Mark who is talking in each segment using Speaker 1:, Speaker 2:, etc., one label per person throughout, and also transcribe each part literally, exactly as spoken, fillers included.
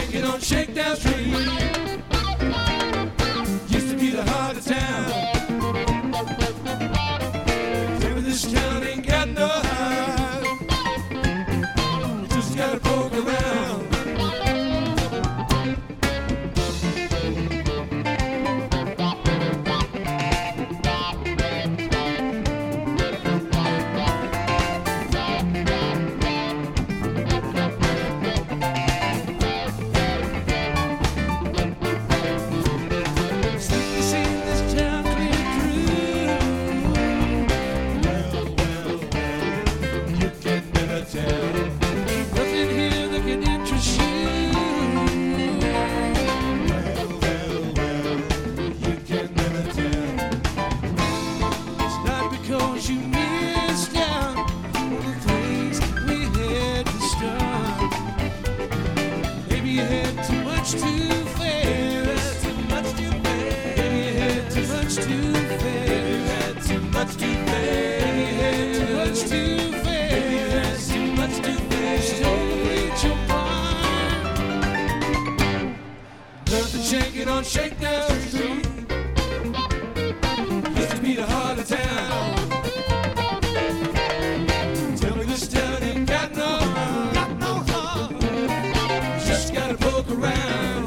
Speaker 1: shaking on Shakedown Street. Used to be the heart of town. Tell me this town ain't got no heart. You just gotta poke around. Shaking on Shakedown Street. Used to be the heart of town. Tell me this town ain't got no heart, got no heart. Just gotta poke around.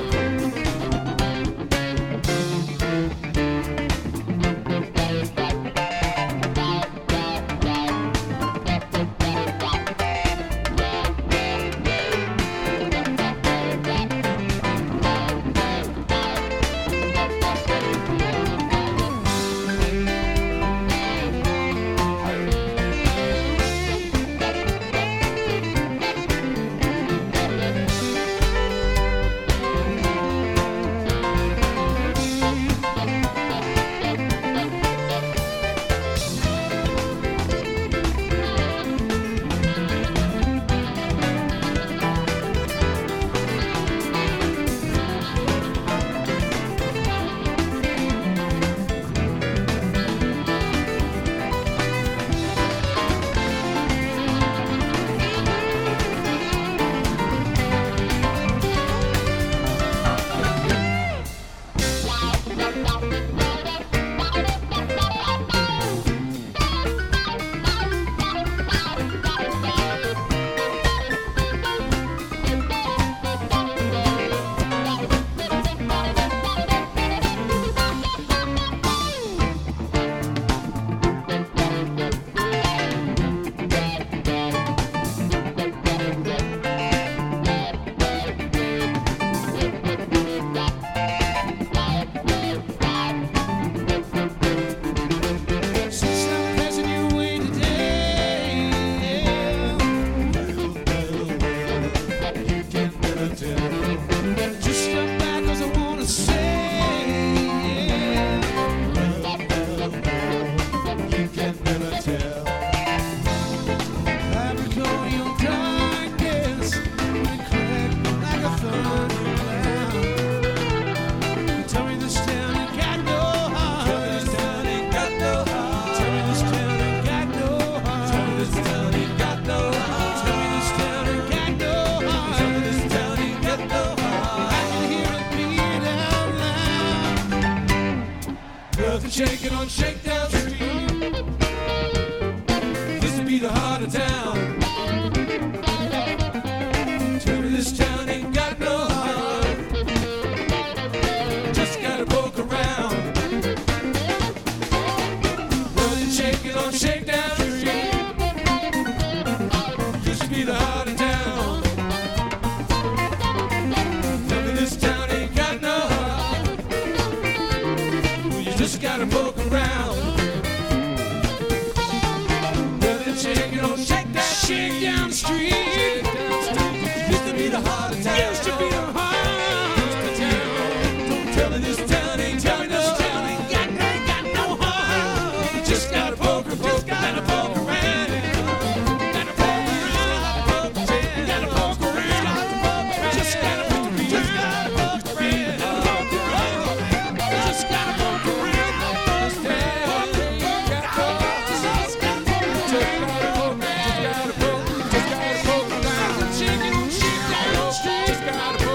Speaker 1: Shaking on Shakedown Street. Used to be the heart of town. Tell me this town ain't got no heart. Just gotta poke around. Well, shaking on Shakedown Street. Used to be the heart of town. Tell me this town ain't got no heart. Well, you just gotta poke around. Well, it's shaking on Shakedown, Shakedown Street. Used to be the heart of town. Used to be the heart of town. Don't tell me this town ain't got no heart. This town ain't got, ain't got no heart. You just gotta poke around. Just gotta poke around. Gotta poke around. Gotta poke around. Just gotta poke around. Just gotta poke around. Just gotta poke around. This town ain't got no heart. Just gotta poke around. Just gotta poke around. Just gotta poke around. Shaking on Shakedown Street. Just gotta poke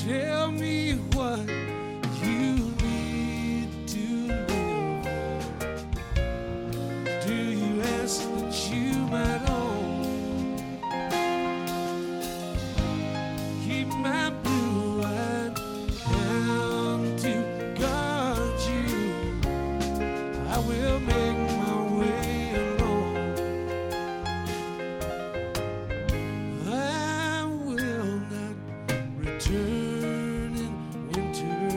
Speaker 1: Tell me what you need to live. Do you ask that you might own? Keep my blue-eyed hound to guard you. I will make my way alone. I will not return in winter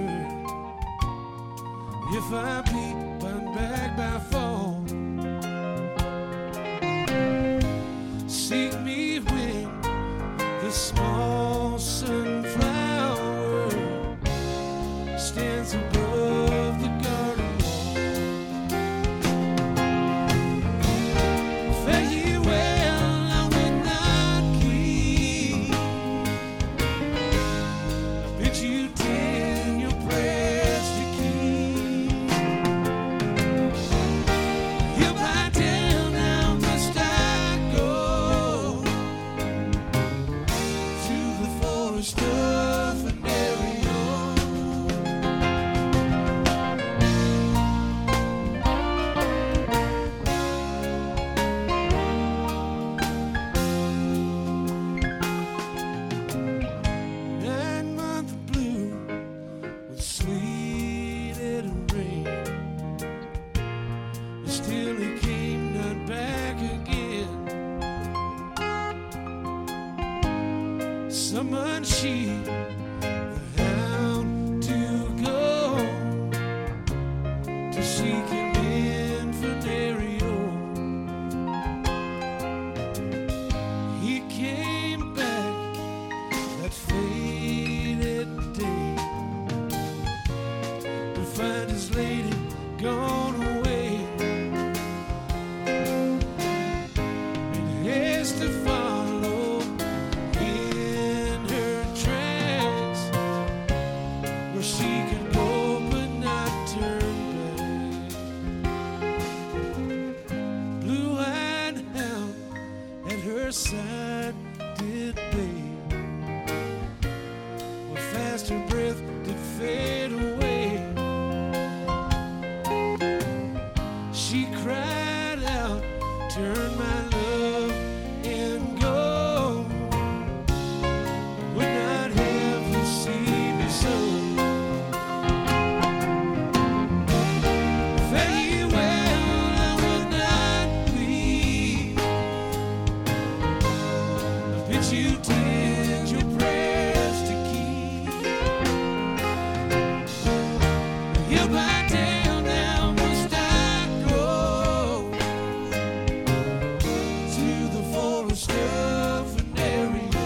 Speaker 1: if I be bound back by fall. Seek me when the small sunflower stands above the garden wall. Fare ye well, I will not keep. I bid you ten your prayers to keep. If I down, now must I go to the forest of Venerio. Nine month blue with sleet and rain, and still he came not back again. Summoned she the hound to go to seek him in Venerio. He came back that faded day to find his lady gone away. Made haste to follow in her tracks, where she could go but not turn back. Blue-eyed hound at her side did lay, where fast her breath did fade away. She cried out, turn my love and go. Would not have you see me so. Fare ye well, I will not leave. I bid you tend your prayers to keep. He'll lie down, now must I go to the forest of Venerio.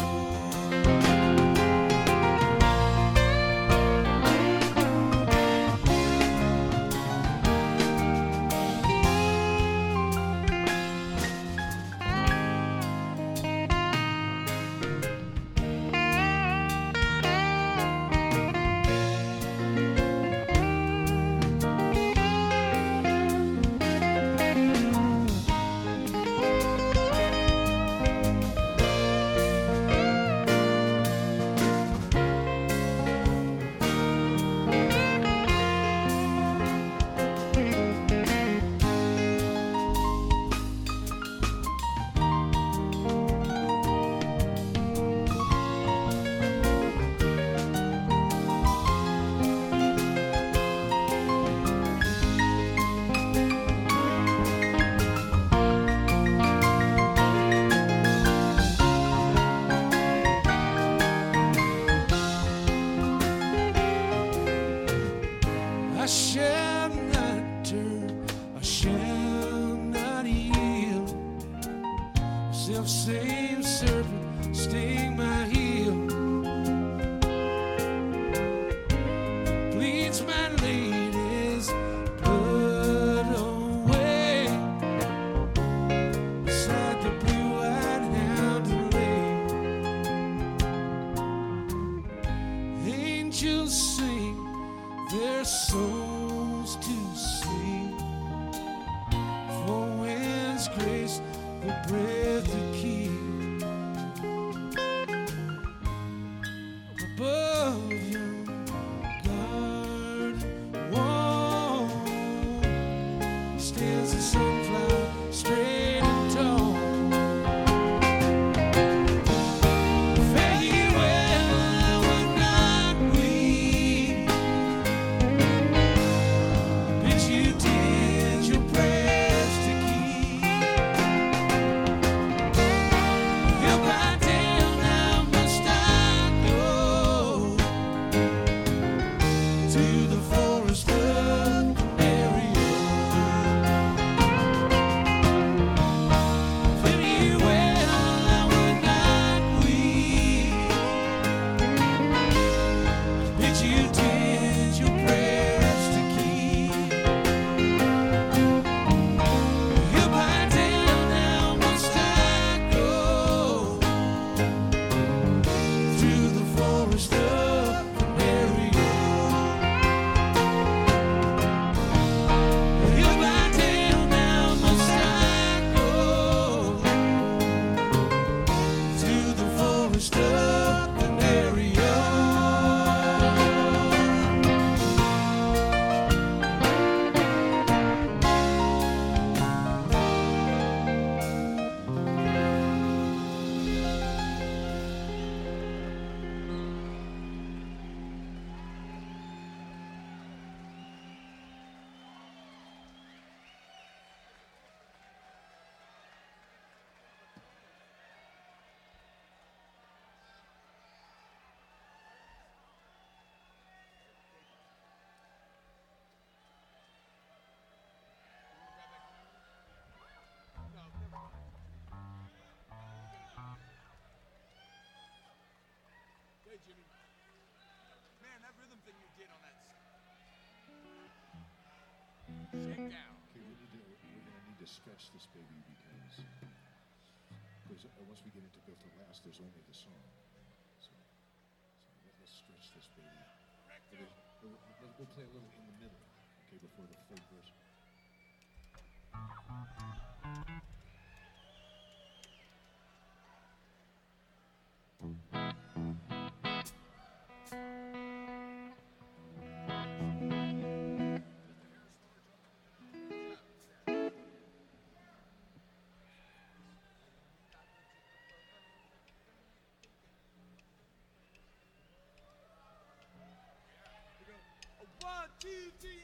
Speaker 1: I shall not turn, I shall not yield. Self-same serpent sting my heel. Bleeds my lady's blood away. Beside the blue-eyed hound lay. Angels sing their souls to sleep, for when's grace the breath to keep. But Jimmy. Man, that rhythm thing you did on that. Shake down.
Speaker 2: Okay, we need to, we're going to need to stretch this baby because because once we get into Built to Last, there's only the song. So, so let- let's stretch this baby. We'll, we'll, we'll play a little in the middle, okay, before the full verse.
Speaker 1: One, two, three.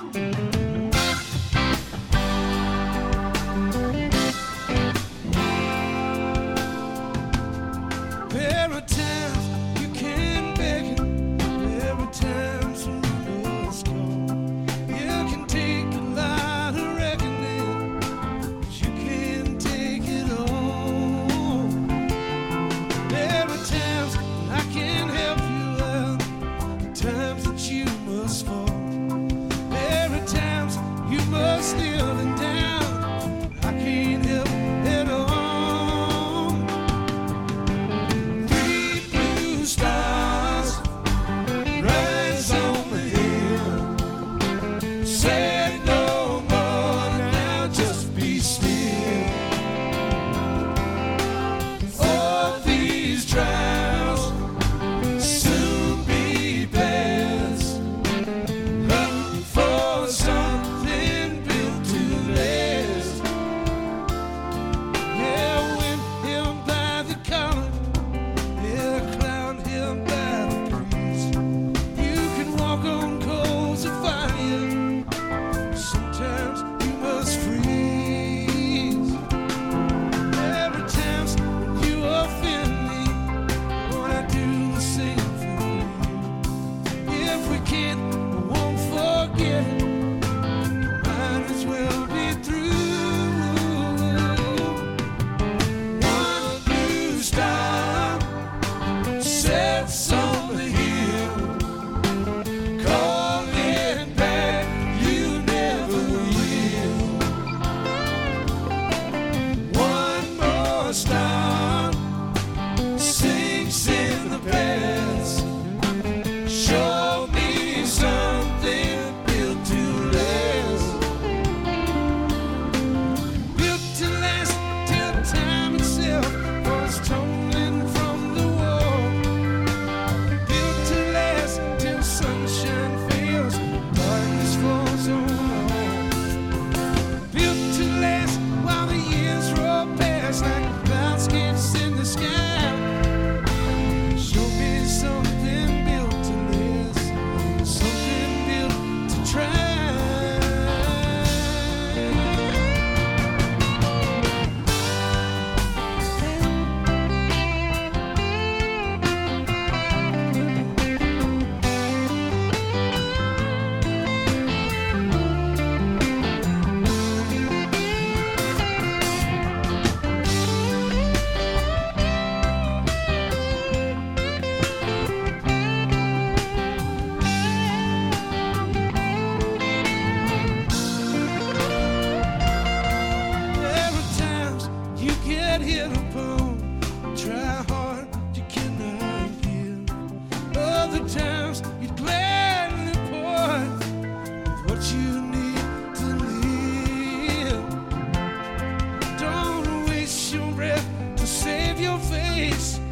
Speaker 1: There are times you can beg it. There are times when you must go. You can take a lot of reckoning, but you can't take it all. There are times I can't help you out, times that you must fall. There are times you must live and down, I can't help at all. Stars rise on the hill. Say no more now, just be still. All these trials soon be past. Look for something built to last. Yeah, win him by the collar. Yeah, clown him by the breeze. You can walk on coals of fire. Sometimes you must freeze. There are times when you offend me, when I do the same for you. If we can't, I won't forget it. Might as well be through. One blue star sets on the hill, calling back, you never will. One more star sinks in the past. Show me something built to last. Built to last till time itself was tumbling from the wall. Built to last till sunshine fails, darkness falls on all. Built to last while the years roll past like cloudscapes in the sky. Show me something built to last, something built to try. There are times you get hit upon, try hard, you cannot give. Other times you gladly part with what you need to live. Don't waste your breath to save your face.